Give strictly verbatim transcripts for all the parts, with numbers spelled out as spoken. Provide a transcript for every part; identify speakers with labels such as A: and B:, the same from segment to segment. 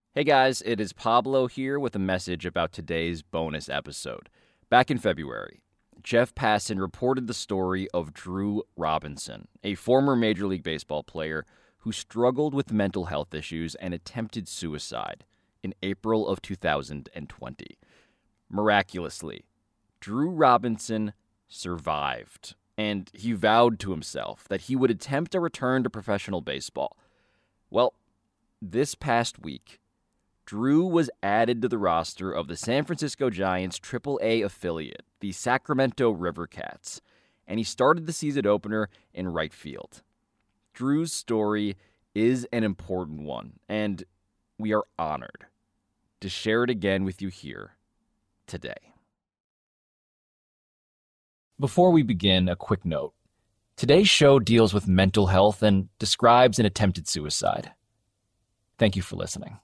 A: Hey guys, it is Pablo here with a message about today's bonus episode. Back in February, Jeff Passan reported the story of Drew Robinson, a former Major League Baseball player who struggled with mental health issues and attempted suicide in April of two thousand twenty. Miraculously, Drew Robinson survived, and he vowed to himself that he would attempt a return to professional baseball. Well, this past week, Drew was added to the roster of the San Francisco Giants' triple A affiliate, the Sacramento River Cats, and he started the season opener in right field. Drew's story is an important one, and we are honored to share it again with you here today. Before we begin, a quick note. Today's show deals with mental health and describes an attempted suicide. Thank you for listening.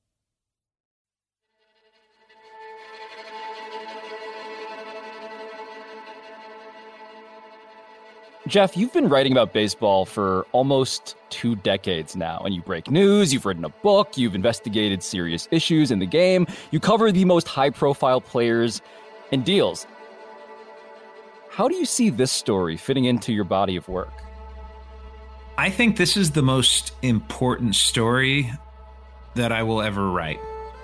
A: Jeff, you've been writing about baseball for almost two decades now, and you break news, you've written a book, you've investigated serious issues in the game, you cover the most high-profile players and deals. How do you see this story fitting into your body of work?
B: I think this is the most important story that I will ever write.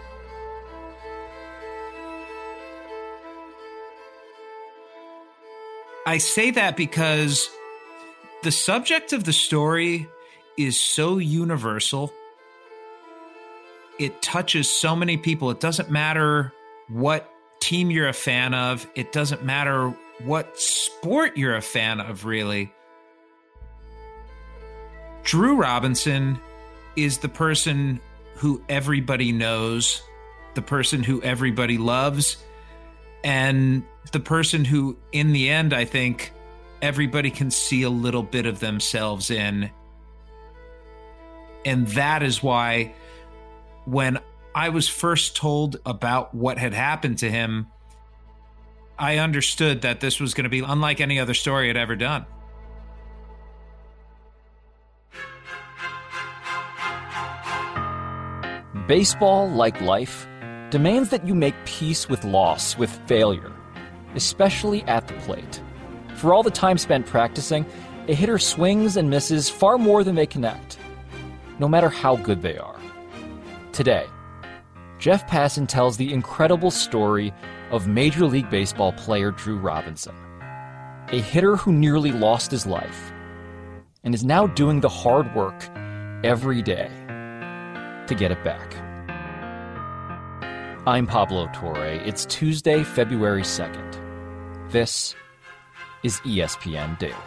B: I say that because the subject of the story is so universal. It touches so many people. It doesn't matter what team you're a fan of. It doesn't matter what sport you're a fan of, really. Drew Robinson is the person who everybody knows, the person who everybody loves, and the person who, in the end, I think everybody can see a little bit of themselves in. And that is why when I was first told about what had happened to him, I understood that this was going to be unlike any other story I'd ever done.
A: Baseball, like life, demands that you make peace with loss, with failure, especially at the plate. For all the time spent practicing, a hitter swings and misses far more than they connect, no matter how good they are. Today, Jeff Passan tells the incredible story of Major League Baseball player Drew Robinson, a hitter who nearly lost his life and is now doing the hard work every day to get it back. I'm Pablo Torre. It's Tuesday, February second. This is E S P N Daily.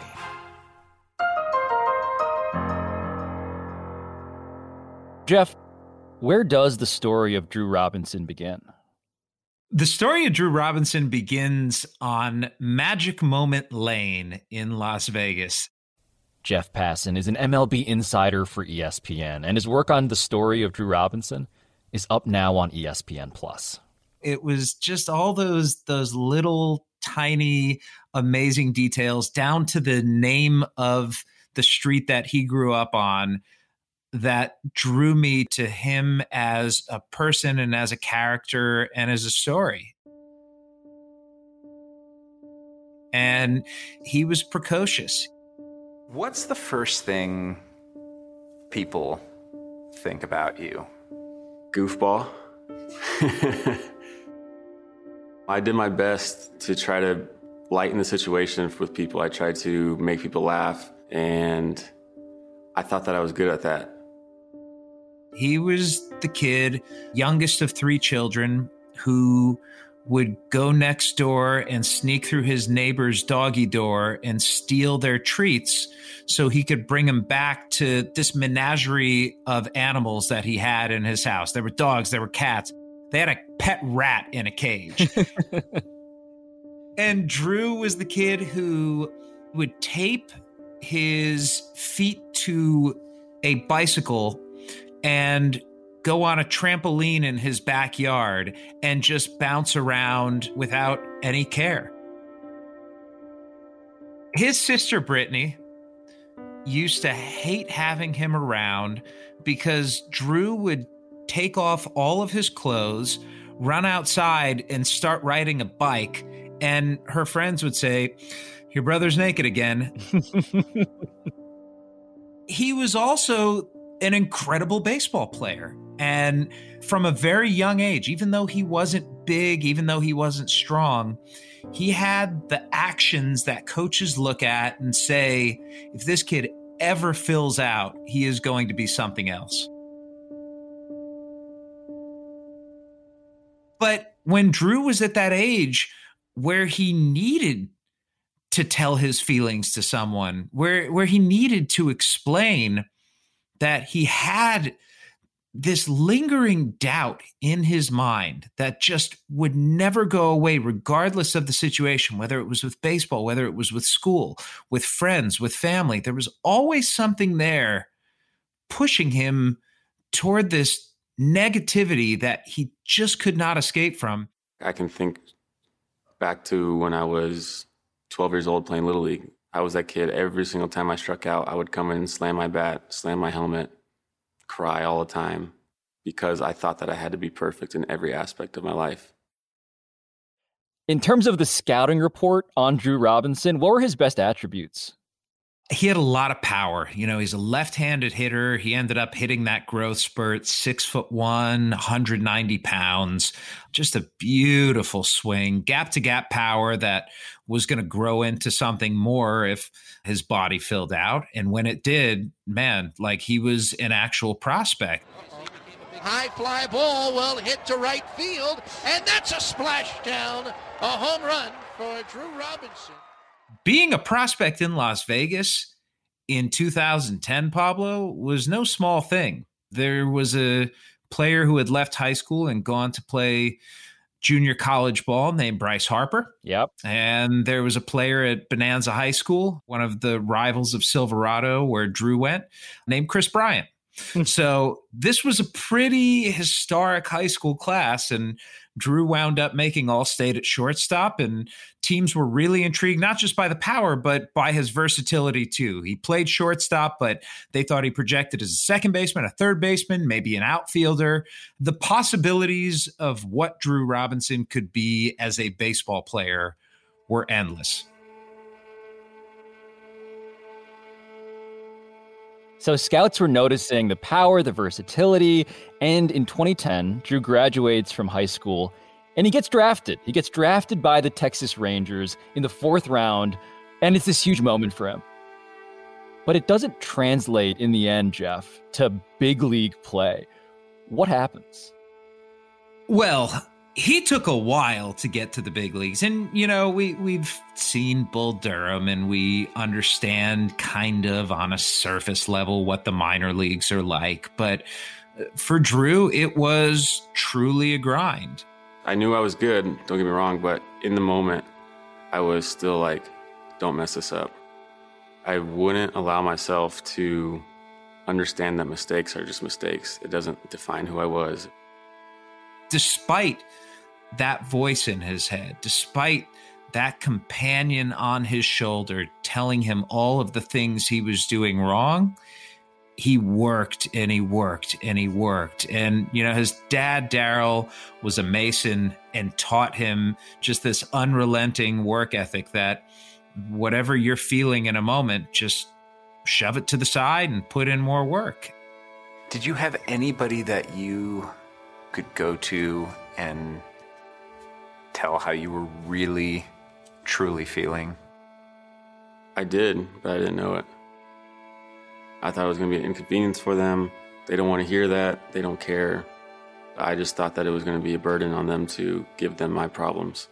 A: Jeff, where does the story of Drew Robinson begin?
B: The story of Drew Robinson begins on Magic Moment Lane in Las Vegas.
A: Jeff Passan is an M L B insider for E S P N, and his work on the story of Drew Robinson is up now on E S P N Plus.
B: It was just all those those little tiny amazing details down to the name of the street that he grew up on that drew me to him as a person and as a character and as a story. And he was precocious.
C: What's the first thing people think about you?
D: Goofball. I did my best to try to lighten the situation with people. I tried to make people laugh, and I thought that I was good at that.
B: He was the kid, youngest of three children, who would go next door and sneak through his neighbor's doggy door and steal their treats so he could bring them back to this menagerie of animals that he had in his house. There were dogs, there were cats. They had a pet rat in a cage. And Drew was the kid who would tape his feet to a bicycle and go on a trampoline in his backyard and just bounce around without any care. His sister, Brittany, used to hate having him around because Drew would take off all of his clothes, run outside, and start riding a bike. And her friends would say, "Your brother's naked again." He was also an incredible baseball player. And from a very young age, even though he wasn't big, even though he wasn't strong, he had the actions that coaches look at and say, if this kid ever fills out, he is going to be something else. But when Drew was at that age where he needed to tell his feelings to someone, where, where he needed to explain that he had this lingering doubt in his mind that just would never go away, regardless of the situation, whether it was with baseball, whether it was with school, with friends, with family, there was always something there pushing him toward this negativity that he just could not escape from.
D: I can think back to when I was twelve years old playing Little League. I was that kid. Every single time I struck out, I would come in and slam my bat, slam my helmet, cry all the time because I thought that I had to be perfect in every aspect of my life.
A: In terms of the scouting report on Drew Robinson, what were his best attributes?
B: He had a lot of power. You know, he's a left-handed hitter. He ended up hitting that growth spurt, six foot one, one hundred ninety pounds. Just a beautiful swing, gap-to-gap power that was going to grow into something more if his body filled out. And when it did, man, like he was an actual prospect.
E: High fly ball will hit to right field, and that's a splashdown, a home run for Drew Robinson.
B: Being a prospect in Las Vegas in two thousand ten, Pablo, was no small thing. There was a player who had left high school and gone to play junior college ball named Bryce Harper.
A: Yep.
B: And there was a player at Bonanza High School, one of the rivals of Silverado where Drew went, named Chris Bryant. So this was a pretty historic high school class, and Drew wound up making All-State at shortstop, and teams were really intrigued, not just by the power, but by his versatility too. He played shortstop, but they thought he projected as a second baseman, a third baseman, maybe an outfielder. The possibilities of what Drew Robinson could be as a baseball player were endless.
A: So scouts were noticing the power, the versatility, and in twenty ten, Drew graduates from high school and he gets drafted. He gets drafted by the Texas Rangers in the fourth round, and it's this huge moment for him. But it doesn't translate in the end, Jeff, to big league play. What happens?
B: Well, he took a while to get to the big leagues. And, you know, we, we've seen Bull Durham, and we understand kind of on a surface level what the minor leagues are like. But for Drew, it was truly a grind.
D: I knew I was good, don't get me wrong, but in the moment, I was still like, don't mess this up. I wouldn't allow myself to understand that mistakes are just mistakes. It doesn't define who I was.
B: Despite that voice in his head, despite that companion on his shoulder telling him all of the things he was doing wrong, he worked and he worked and he worked. And, you know, his dad, Darryl, was a Mason and taught him just this unrelenting work ethic that whatever you're feeling in a moment, just shove it to the side and put in more work.
C: Did you have anybody that you could go to and tell how you were really, truly feeling?
D: I did, but I didn't know it. I thought it was going to be an inconvenience for them. They don't want to hear that. They don't care. I just thought that it was going to be a burden on them to give them my problems.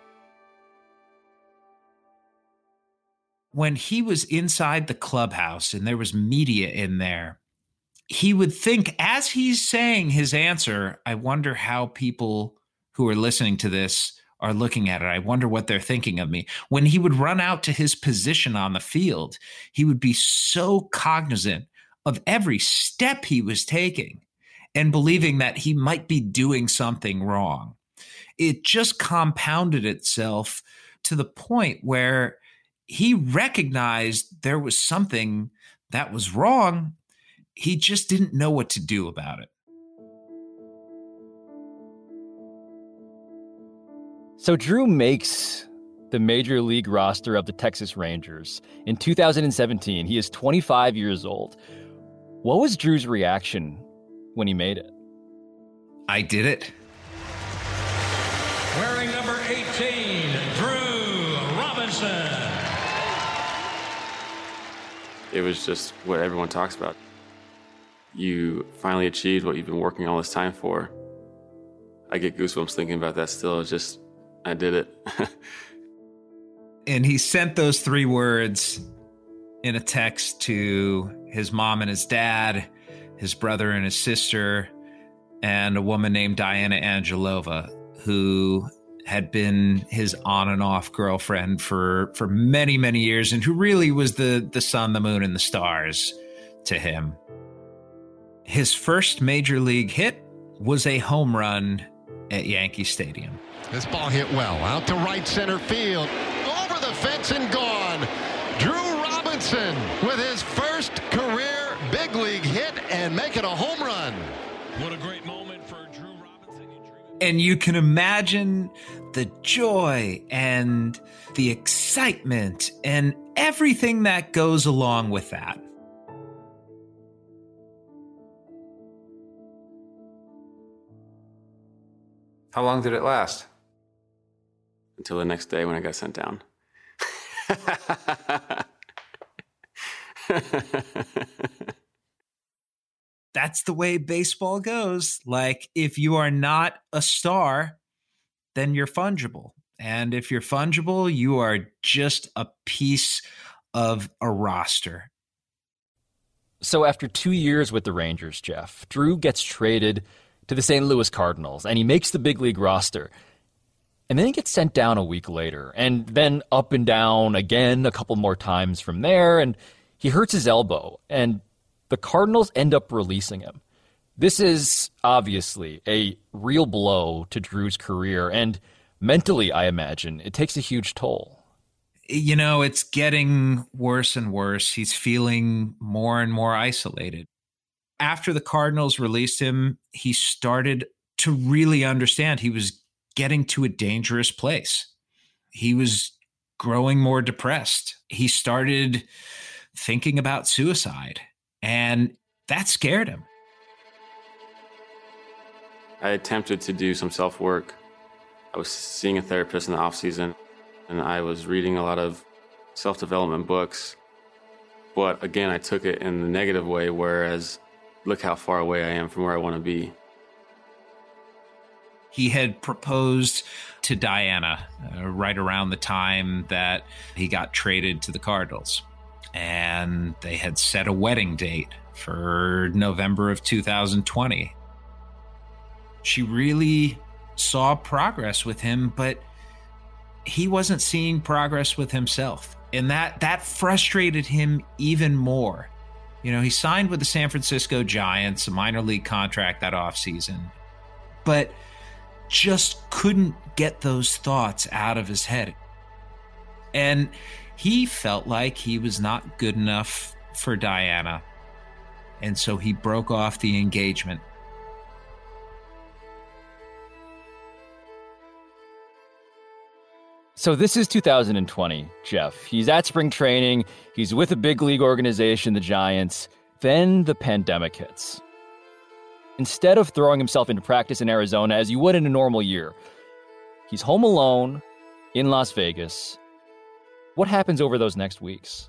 B: When he was inside the clubhouse and there was media in there, he would think, as he's saying his answer, I wonder how people who are listening to this are looking at it. I wonder what they're thinking of me. When he would run out to his position on the field, he would be so cognizant of every step he was taking and believing that he might be doing something wrong. It just compounded itself to the point where he recognized there was something that was wrong. He just didn't know what to do about it.
A: So Drew makes the major league roster of the Texas Rangers. In two thousand seventeen, he is twenty-five years old. What was Drew's reaction when he made it?
B: I did it.
F: Wearing number eighteen, Drew Robinson.
D: It was just what everyone talks about. You finally achieved what you've been working all this time for. I get goosebumps thinking about that still. It's just, I did it.
B: And he sent those three words in a text to his mom and his dad, his brother and his sister, and a woman named Diana Angelova, who had been his on and off girlfriend for, for many, many years, and who really was the, the sun, the moon, and the stars to him. His first major league hit was a home run at Yankee Stadium.
E: This ball hit well out to right center field. Over the fence and gone. Drew Robinson with his first career big league hit and make it a home run.
F: What a great moment for Drew Robinson.
B: And you can imagine the joy and the excitement and everything that goes along with that.
C: How long did it last?
D: Until the next day when I got sent down.
B: That's the way baseball goes. Like, if you are not a star, then you're fungible. And if you're fungible, you are just a piece of a roster.
A: So after two years with the Rangers, Jeff, Drew gets traded to the Saint Louis Cardinals, and he makes the big league roster. And then he gets sent down a week later, and then up and down again a couple more times from there, and he hurts his elbow, and the Cardinals end up releasing him. This is obviously a real blow to Drew's career, and mentally, I imagine, it takes a huge toll.
B: You know, it's getting worse and worse. He's feeling more and more isolated. After the Cardinals released him, he started to really understand he was getting to a dangerous place. He was growing more depressed. He started thinking about suicide, and that scared him.
D: I attempted to do some self-work. I was seeing a therapist in the off-season, and I was reading a lot of self-development books. But again, I took it in the negative way, whereas look how far away I am from where I want to be.
B: He had proposed to Diana uh, right around the time that he got traded to the Cardinals. And they had set a wedding date for November of two thousand twenty. She really saw progress with him, but he wasn't seeing progress with himself. And that, that frustrated him even more. You know, he signed with the San Francisco Giants, a minor league contract that offseason, but just couldn't get those thoughts out of his head. And he felt like he was not good enough for Diana. And so he broke off the engagement.
A: So this is two thousand twenty, Jeff. He's at spring training. He's with a big league organization, the Giants. Then the pandemic hits. Instead of throwing himself into practice in Arizona as you would in a normal year, he's home alone in Las Vegas. What happens over those next weeks?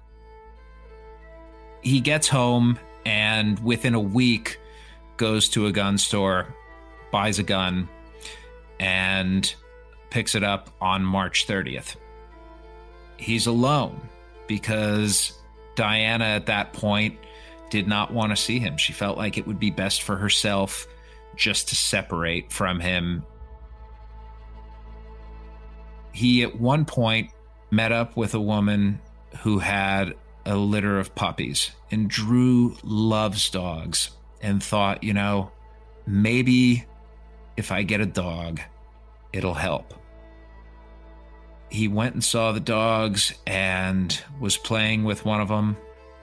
B: He gets home and within a week goes to a gun store, buys a gun, and picks it up on March thirtieth. He's alone because Diana at that point did not want to see him. She felt like it would be best for herself just to separate from him. He at one point met up with a woman who had a litter of puppies, and Drew loves dogs and thought, you know, maybe if I get a dog, it'll help. He went and saw the dogs and was playing with one of them.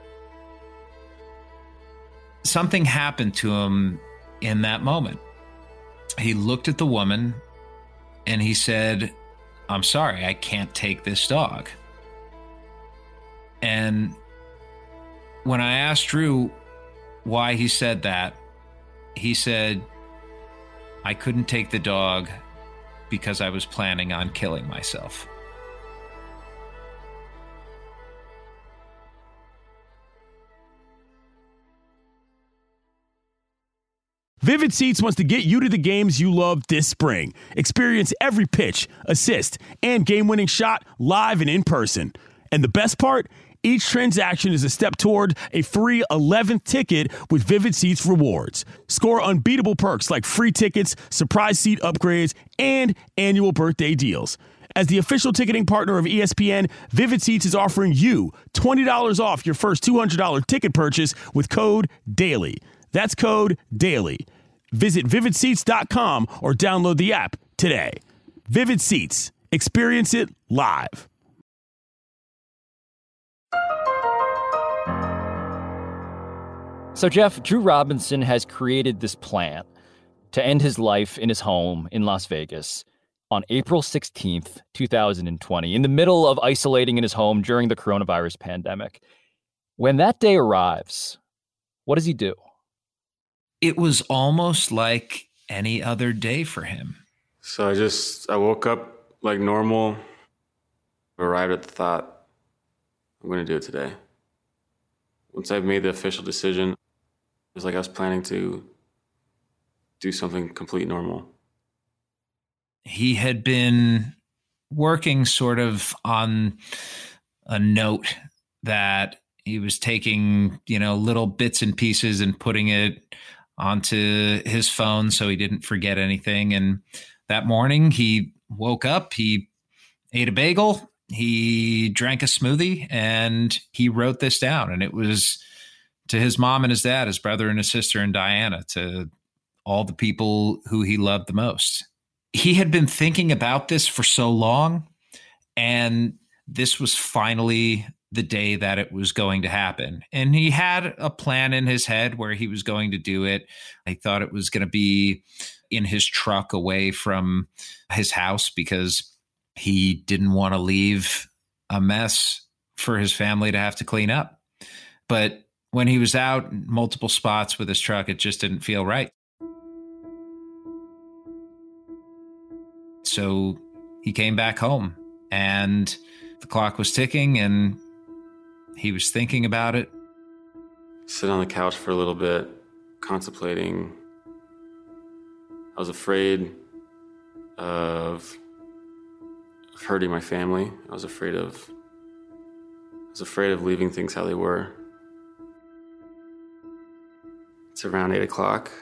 B: Something happened to him in that moment. He looked at the woman and he said, I'm sorry, I can't take this dog. And when I asked Drew why he said that, he said, I couldn't take the dog because I was planning on killing myself.
G: Vivid Seats wants to get you to the games you love this spring. Experience every pitch, assist, and game-winning shot live and in person. And the best part? Each transaction is a step toward a free eleventh ticket with Vivid Seats rewards. Score unbeatable perks like free tickets, surprise seat upgrades, and annual birthday deals. As the official ticketing partner of E S P N, Vivid Seats is offering you twenty dollars off your first two hundred dollars ticket purchase with code DAILY. That's code DAILY. Visit vivid seats dot com or download the app today. Vivid Seats. Experience it live.
A: So, Jeff, Drew Robinson has created this plan to end his life in his home in Las Vegas on April sixteenth, twenty twenty, in the middle of isolating in his home during the coronavirus pandemic. When that day arrives, what does he do?
B: It was almost like any other day for him.
D: So I just, I woke up like normal, arrived at the thought, I'm going to do it today. Once I made the official decision, it was like I was planning to do something completely normal.
B: He had been working sort of on a note that he was taking, you know, little bits and pieces and putting it onto his phone so he didn't forget anything. And that morning he woke up, he ate a bagel, he drank a smoothie, and he wrote this down. And it was to his mom and his dad, his brother and his sister and Diana, to all the people who he loved the most. He had been thinking about this for so long, and this was finally the day that it was going to happen. And he had a plan in his head where he was going to do it. I thought it was going to be in his truck away from his house because he didn't want to leave a mess for his family to have to clean up. But when he was out in multiple spots with his truck, it just didn't feel right. So he came back home, and the clock was ticking, and he was thinking about it.
D: Sit on the couch for a little bit, contemplating. I was afraid of, of hurting my family. I was afraid of, I was afraid of leaving things how they were. It's around eight o'clock,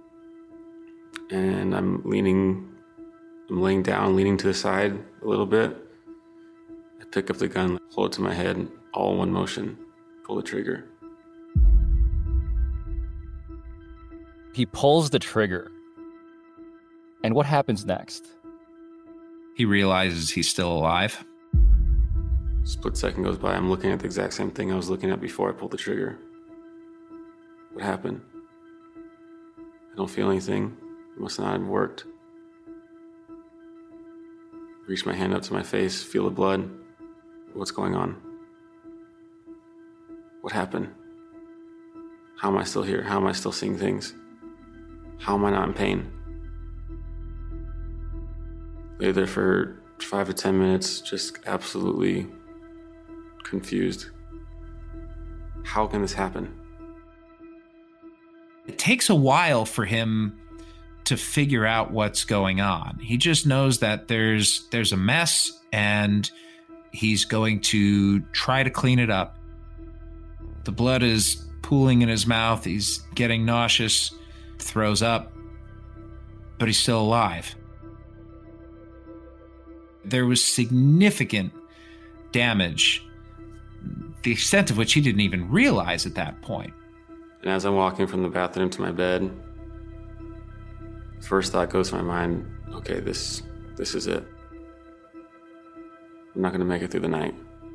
D: and I'm leaning, I'm laying down, leaning to the side a little bit. I pick up the gun, hold it to my head, all in one motion, pull the trigger.
A: He pulls the trigger. And what happens next?
B: He realizes he's still alive.
D: Split second goes by. I'm looking at the exact same thing I was looking at before I pulled the trigger. What happened? I don't feel anything. It must not have worked. Reach my hand up to my face, feel the blood. What's going on? What happened? How am I still here? How am I still seeing things? How am I not in pain? Lay there for five to ten minutes, just absolutely confused. How can this happen?
B: It takes a while for him to figure out what's going on. He just knows that there's there's a mess, and he's going to try to clean it up. The blood is pooling in his mouth. He's getting nauseous, throws up, but he's still alive. There was significant damage, the extent of which he didn't even realize at that point.
D: And as I'm walking from the bathroom to my bed, first thought goes to my mind, okay, this this is it. I'm not going to make it through the night.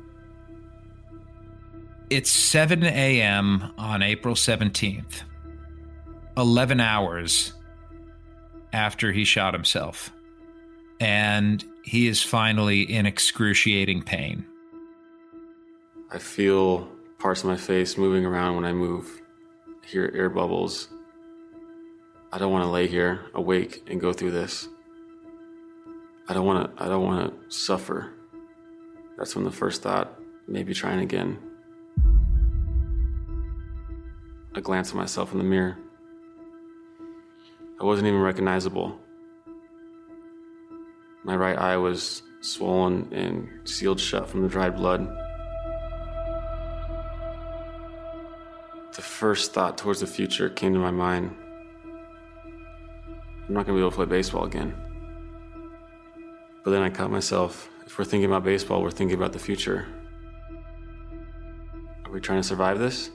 B: It's seven a.m. on April seventeenth, eleven hours after he shot himself. and he is finally in excruciating pain.
D: I feel parts of my face moving around when I move. I hear air bubbles. I don't want to lay here awake and go through this. I don't want to I don't want to suffer. That's when the first thought, maybe trying again. I glance at myself in the mirror. I wasn't even recognizable. My right eye was swollen and sealed shut from the dried blood. The first thought towards the future came to my mind. I'm not going to be able to play baseball again. But then I caught myself, if we're thinking about baseball, we're thinking about the future. Are we trying to survive this?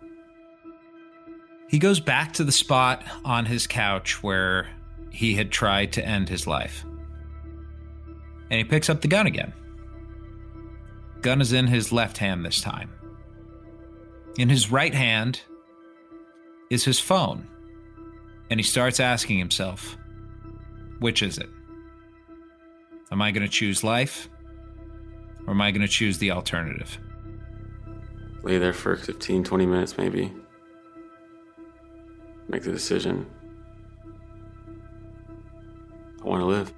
B: He goes back to the spot on his couch where he had tried to end his life. And he picks up the gun again. Gun is in his left hand this time. In his right hand is his phone. And he starts asking himself, which is it? Am I going to choose life? Or am I going to choose the alternative?
D: Lay there for fifteen, twenty minutes maybe. Make the decision. I want to live.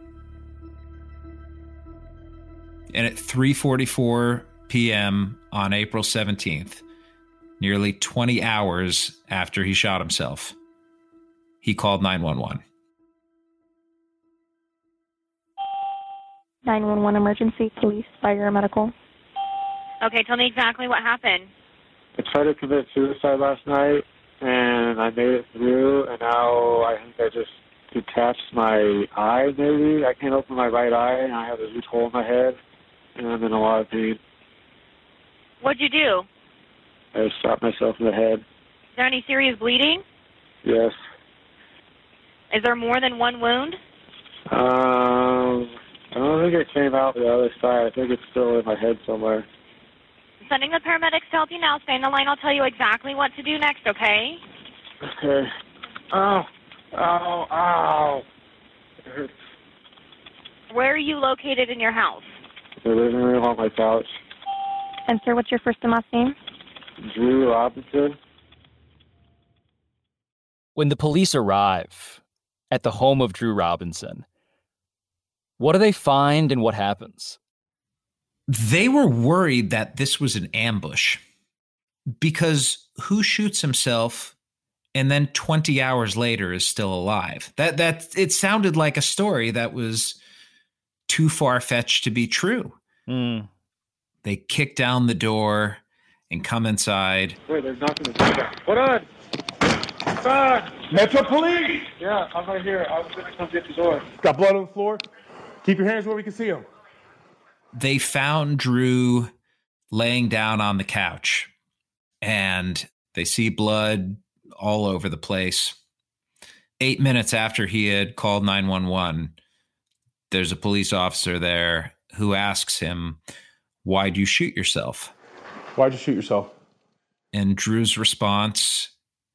B: And at three forty-four p.m. on April seventeenth, nearly twenty hours after he shot himself, he called nine one one.
H: nine one one emergency, police, fire, medical.
I: Okay, tell me exactly what happened.
J: I tried to commit suicide last night, and I made it through, and now I think I just detached my eye, maybe. I can't open my right eye, and I have a huge hole in my head, and I'm in a lot of pain.
I: What'd you do?
J: I shot myself in the head.
I: Is there any serious bleeding?
J: Yes.
I: Is there more than one wound?
J: Um, I don't think it came out the other side. I think it's still in my head somewhere.
I: I'm sending the paramedics to help you now. Stay on the line. I'll tell you exactly what to do next, okay?
J: Okay. Ow. Ow. Ow. It hurts.
I: Where are you located in your house?
J: The living room on my couch.
H: And sir, what's your first and last name?
J: Drew Robinson.
A: When the police arrive at the home of Drew Robinson, what do they find and what happens?
B: They were worried that this was an ambush because who shoots himself and then twenty hours later is still alive? That that it sounded like a story that was too far-fetched to be true.
A: Mm.
B: They kick down the door and come inside.
J: Wait, they're knocking the door down. Hold on. Hold on.
K: Metro Police!
J: Yeah, I'm right here. I was going to come get the door.
K: Got blood on the floor? Keep your hands where we can see them.
B: They found Drew laying down on the couch, and they see blood all over the place. Eight minutes after he had called nine one one, there's a police officer there who asks him, "Why'd you shoot yourself?"
K: Why'd you shoot yourself?
B: And Drew's response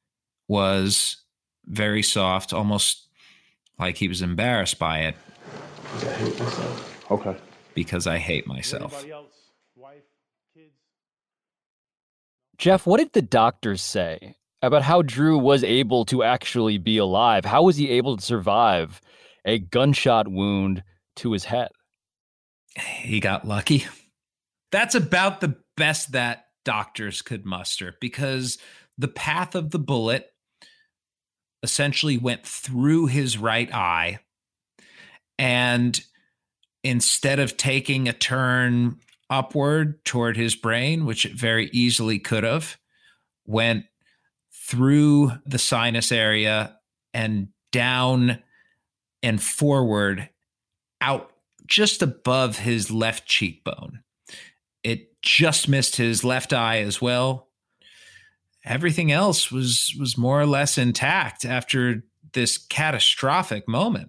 B: was very soft, almost like he was embarrassed by it.
K: I hate myself. Okay.
B: Because I hate myself.
K: Anybody else? Wife, kids?
A: Jeff, what did the doctors say about how Drew was able to actually be alive? How was he able to survive a gunshot wound to his head?
B: He got lucky. That's about the best that doctors could muster, because the path of the bullet essentially went through his right eye, and instead of taking a turn upward toward his brain, which it very easily could have, went through the sinus area and down and forward out just above his left cheekbone. It just missed his left eye as well. Everything else was was more or less intact after this catastrophic moment.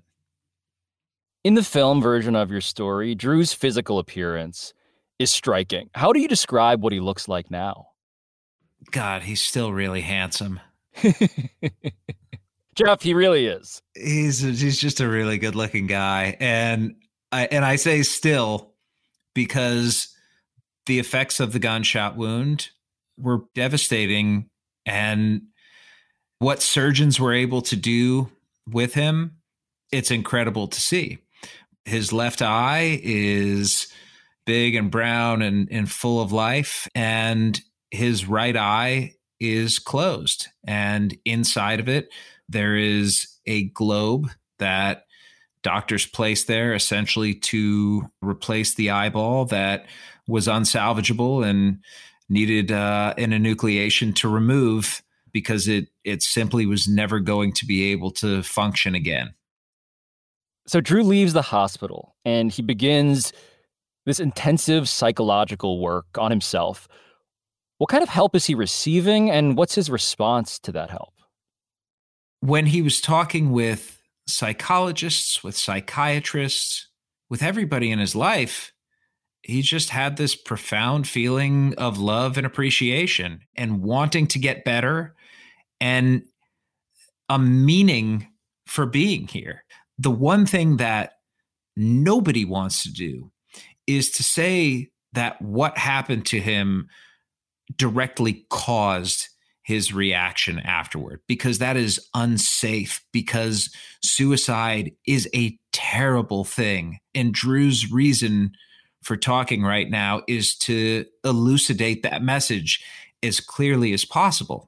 A: In the film version of your story, Drew's physical appearance is striking. How do you describe what he looks like now?
B: God, he's still really handsome.
A: Jeff, he really is.
B: He's he's just a really good looking guy. And I, and I say still because the effects of the gunshot wound were devastating. And what surgeons were able to do with him, it's incredible to see. His left eye is big and brown and, and full of life. And his right eye is closed. And inside of it, there is a globe that doctors placed there essentially to replace the eyeball that was unsalvageable and needed uh, an enucleation to remove because it it simply was never going to be able to function again.
A: So Drew leaves the hospital and he begins this intensive psychological work on himself. What kind of help is he receiving and what's his response to that help?
B: When he was talking with psychologists, with psychiatrists, with everybody in his life, he just had this profound feeling of love and appreciation and wanting to get better and a meaning for being here. The one thing that nobody wants to do is to say that what happened to him directly caused his reaction afterward, because that is unsafe, because suicide is a terrible thing. And Drew's reason for talking right now is to elucidate that message as clearly as possible.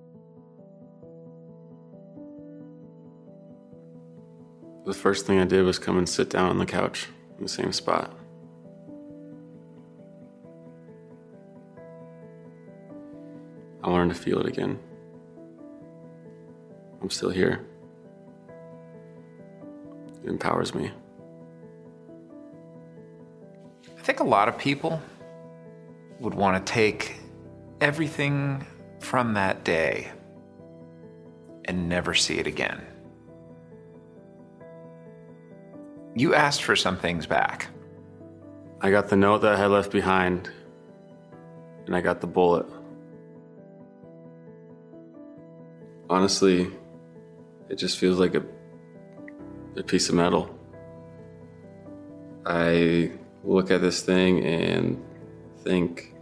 D: The first thing I did was come and sit down on the couch in the same spot. I wanted to feel it again. I'm still here. It empowers me.
C: I think a lot of people would want to take everything from that day and never see it again. You asked for some things back.
D: I got the note that I had left behind, and I got the bullet. Honestly, it just feels like a, a piece of metal. I look at this thing and think,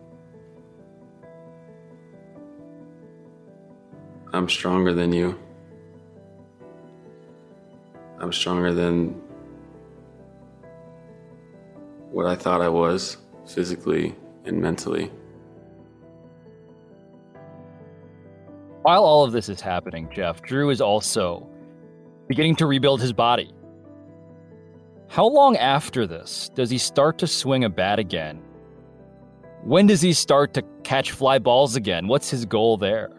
D: I'm stronger than you. I'm stronger than what I thought I was, physically and mentally.
A: While all of this is happening, Jeff, Drew is also beginning to rebuild his body. How long after this does he start to swing a bat again? When does he start to catch fly balls again? What's his goal there?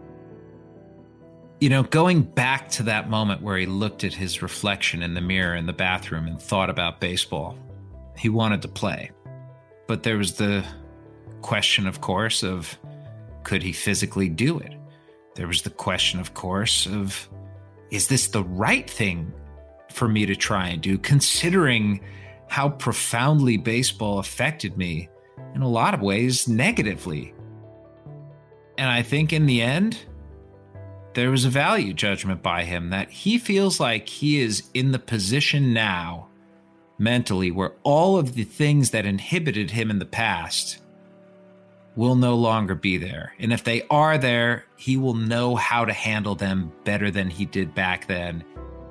B: You know, going back to that moment where he looked at his reflection in the mirror in the bathroom and thought about baseball, he wanted to play. But there was the question, of course, of could he physically do it? There was the question, of course, of is this the right thing for me to try and do, considering how profoundly baseball affected me in a lot of ways negatively? And I think in the end, there was a value judgment by him that he feels like he is in the position now mentally where all of the things that inhibited him in the past will no longer be there. And if they are there, he will know how to handle them better than he did back then.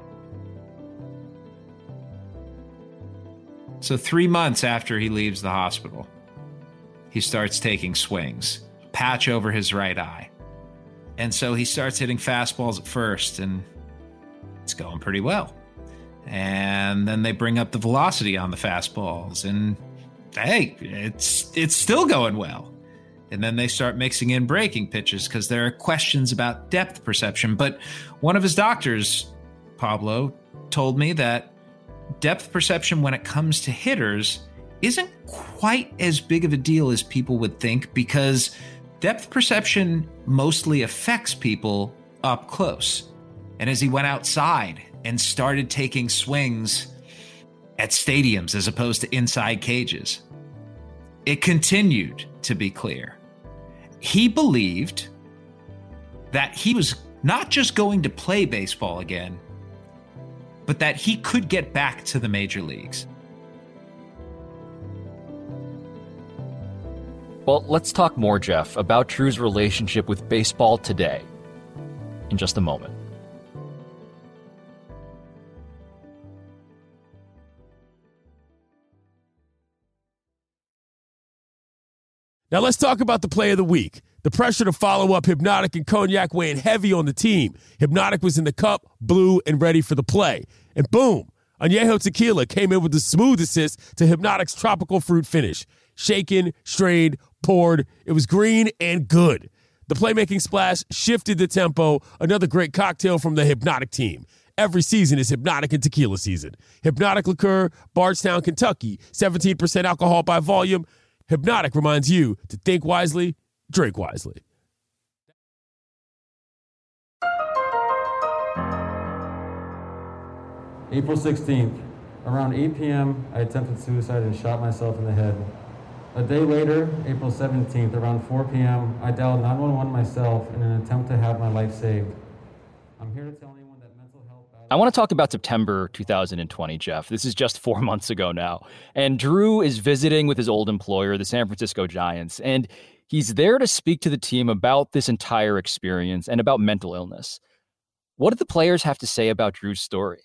B: So three months after he leaves the hospital, he starts taking swings, patch over his right eye. And so he starts hitting fastballs at first, and it's going pretty well. And then they bring up the velocity on the fastballs, and hey, it's it's still going well. And then they start mixing in breaking pitches because there are questions about depth perception. But one of his doctors, Pablo, told me that depth perception when it comes to hitters isn't quite as big of a deal as people would think, because depth perception mostly affects people up close. And as he went outside and started taking swings at stadiums as opposed to inside cages, it continued to be clear. He believed that he was not just going to play baseball again, but that he could get back to the major leagues.
A: Well, let's talk more, Jeff, about Drew's relationship with baseball today in just a moment.
G: Now let's talk about the play of the week. The pressure to follow up Hypnotic and Cognac weighing heavy on the team. Hypnotic was in the cup, blue, and ready for the play. And boom, Añejo Tequila came in with the smooth assist to Hypnotic's tropical fruit finish. Shaken, strained, poured. It was green and good. The playmaking splash shifted the tempo. Another great cocktail from the Hypnotic team. Every season is Hypnotic and Tequila season. Hypnotic Liqueur, Bardstown, Kentucky, seventeen percent alcohol by volume. Hypnotic reminds you to think wisely, drink wisely.
L: April sixteenth, around eight p.m., I attempted suicide and shot myself in the head. A day later, April seventeenth, around four p.m., I dialed nine one one myself in an attempt to have my life saved. I'm here to tell anyone that mental health...
A: I want to talk about September two thousand twenty, Jeff. This is just four months ago now. And Drew is visiting with his old employer, the San Francisco Giants, and he's there to speak to the team about this entire experience and about mental illness. What did the players have to say about Drew's story?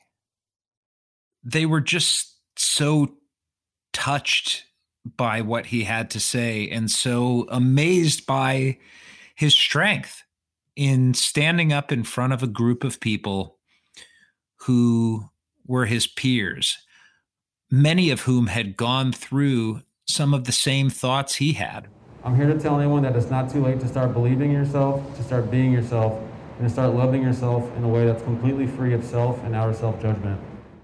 B: They were just so touched by what he had to say and so amazed by his strength in standing up in front of a group of people who were his peers, many of whom had gone through some of the same thoughts he had.
L: I'm here to tell anyone that it's not too late to start believing in yourself, to start being yourself, and to start loving yourself in a way that's completely free of self and outer self-judgment.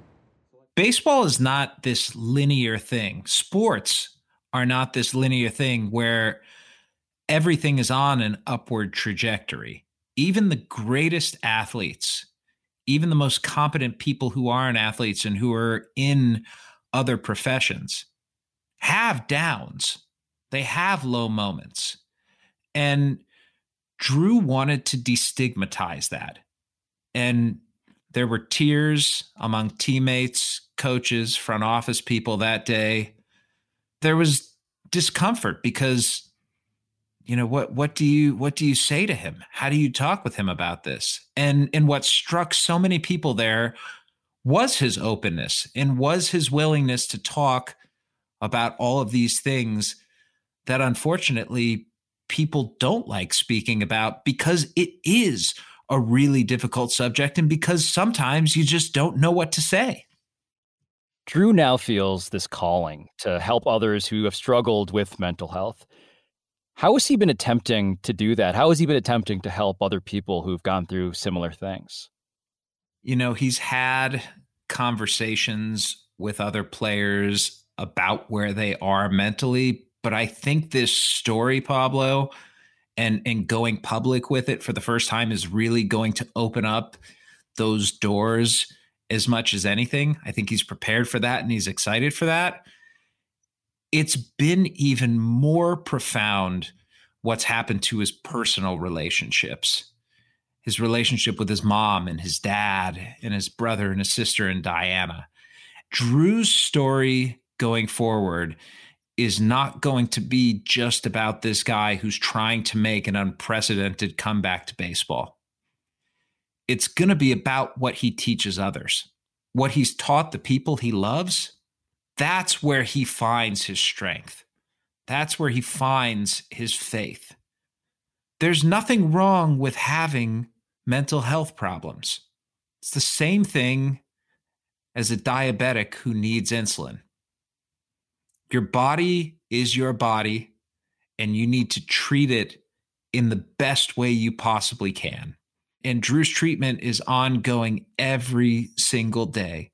B: Baseball is not this linear thing. Sports are not this linear thing where everything is on an upward trajectory. Even the greatest athletes, even the most competent people who aren't athletes and who are in other professions, have downs. They have low moments. And Drew wanted to destigmatize that. And there were tears among teammates, coaches, front office people that day. There was discomfort because, you know, what what do you what do you say to him? How do you talk with him about this? And and what struck so many people there was his openness and was his willingness to talk about all of these things that unfortunately people don't like speaking about because it is a really difficult subject and because sometimes you just don't know what to say.
A: Drew now feels this calling to help others who have struggled with mental health. How has he been attempting to do that? How has he been attempting to help other people who've gone through similar things?
B: You know, he's had conversations with other players about where they are mentally, but I think this story, Pablo, and, and going public with it for the first time is really going to open up those doors as much as anything. I think he's prepared for that and he's excited for that. It's been even more profound what's happened to his personal relationships, his relationship with his mom and his dad and his brother and his sister and Diana. Drew's story going forward is not going to be just about this guy who's trying to make an unprecedented comeback to baseball. It's going to be about what he teaches others, what he's taught the people he loves. That's where he finds his strength. That's where he finds his faith. There's nothing wrong with having mental health problems. It's the same thing as a diabetic who needs insulin. Your body is your body, and you need to treat it in the best way you possibly can. And Drew's treatment is ongoing every single day.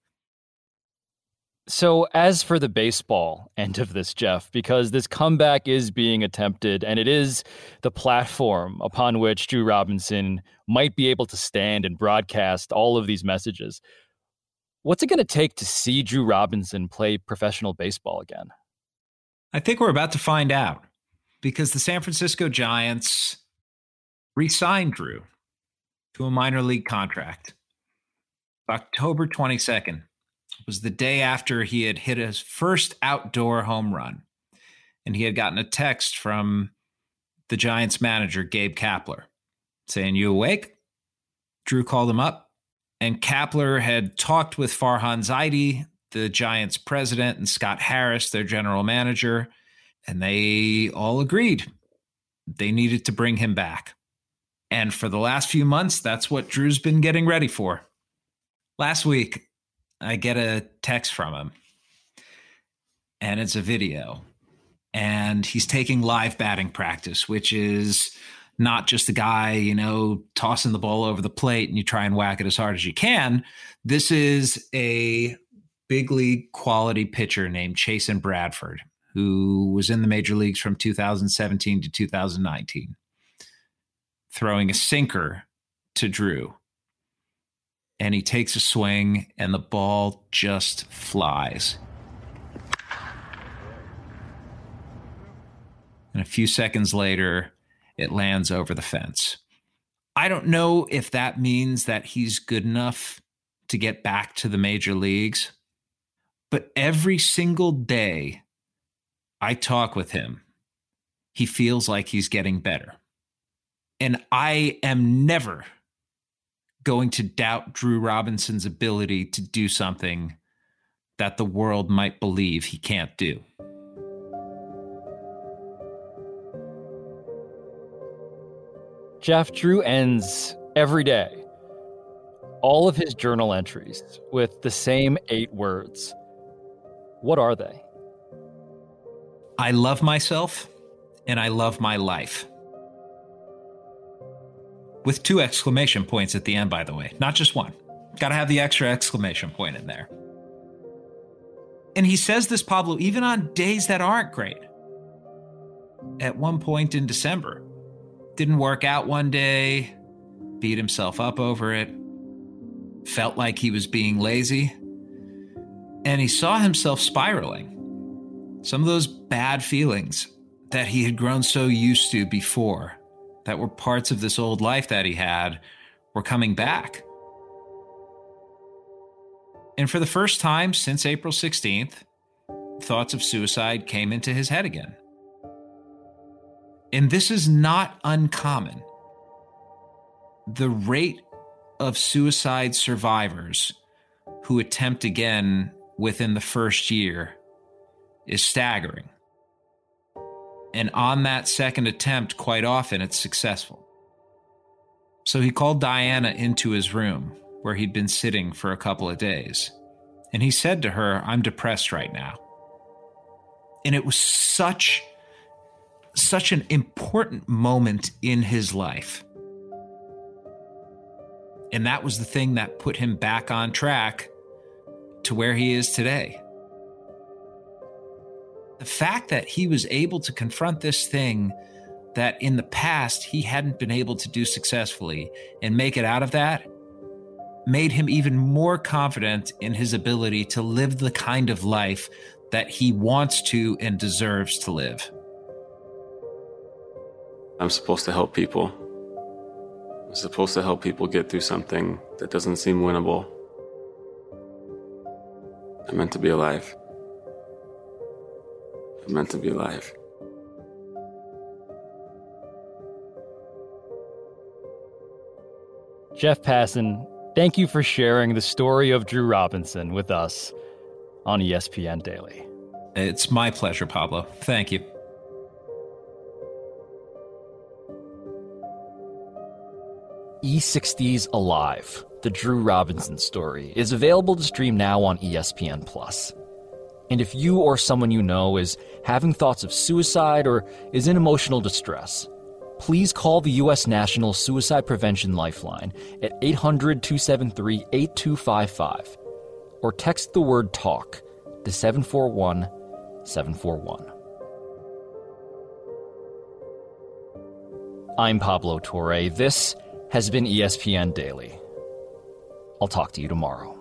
A: So as for the baseball end of this, Jeff, because this comeback is being attempted and it is the platform upon which Drew Robinson might be able to stand and broadcast all of these messages, what's it going to take to see Drew Robinson play professional baseball again?
B: I think we're about to find out because the San Francisco Giants re-signed Drew. to a minor league contract. October twenty-second was the day after he had hit his first outdoor home run, and he had gotten a text from the Giants manager, Gabe Kapler, saying, "You awake?" Drew called him up, and Kapler had talked with Farhan Zaidi, the Giants president, and Scott Harris, their general manager, and they all agreed they needed to bring him back. And for the last few months, that's what Drew's been getting ready for. Last week, I get a text from him, and it's a video. And he's taking live batting practice, which is not just a guy, you know, tossing the ball over the plate and you try and whack it as hard as you can. This is a big league quality pitcher named Chasen Bradford, who was in the major leagues from two thousand seventeen to two thousand nineteen, throwing a sinker to Drew. And he takes a swing and the ball just flies. And a few seconds later, it lands over the fence. I don't know if that means that he's good enough to get back to the major leagues, but every single day I talk with him, he feels like he's getting better. And I am never going to doubt Drew Robinson's ability to do something that the world might believe he can't do.
A: Jeff, Drew ends every day all of his journal entries with the same eight words. What are they?
B: I love myself and I love my life. With two exclamation points at the end, by the way. Not just one. Got to have the extra exclamation point in there. And he says this, Pablo, even on days that aren't great. At one point in December, didn't work out one day, beat himself up over it, felt like he was being lazy, and he saw himself spiraling. Some of those bad feelings that he had grown so used to before, that were parts of this old life that he had, were coming back. And for the first time since April sixteenth, thoughts of suicide came into his head again. And this is not uncommon. The rate of suicide survivors who attempt again within the first year is staggering. And on that second attempt, quite often it's successful. So he called Diana into his room where he'd been sitting for a couple of days. And he said to her, "I'm depressed right now." And it was such, such an important moment in his life. And that was the thing that put him back on track to where he is today. The fact that he was able to confront this thing that in the past he hadn't been able to do successfully and make it out of that made him even more confident in his ability to live the kind of life that he wants to and deserves to live.
D: I'm supposed to help people. I'm supposed to help people get through something that doesn't seem winnable. I'm meant to be alive. I'm meant to be alive.
A: Jeff Passan, thank you for sharing the story of Drew Robinson with us on E S P N Daily.
B: It's my pleasure, Pablo. Thank you.
A: E sixty's Alive, the Drew Robinson story, is available to stream now on E S P N Plus. And if you or someone you know is having thoughts of suicide or is in emotional distress, please call the U S National Suicide Prevention Lifeline at eight hundred, two seven three, eight two five five or text the word TALK to seven four one, seven four one. I'm Pablo Torre. This has been E S P N Daily. I'll talk to you tomorrow.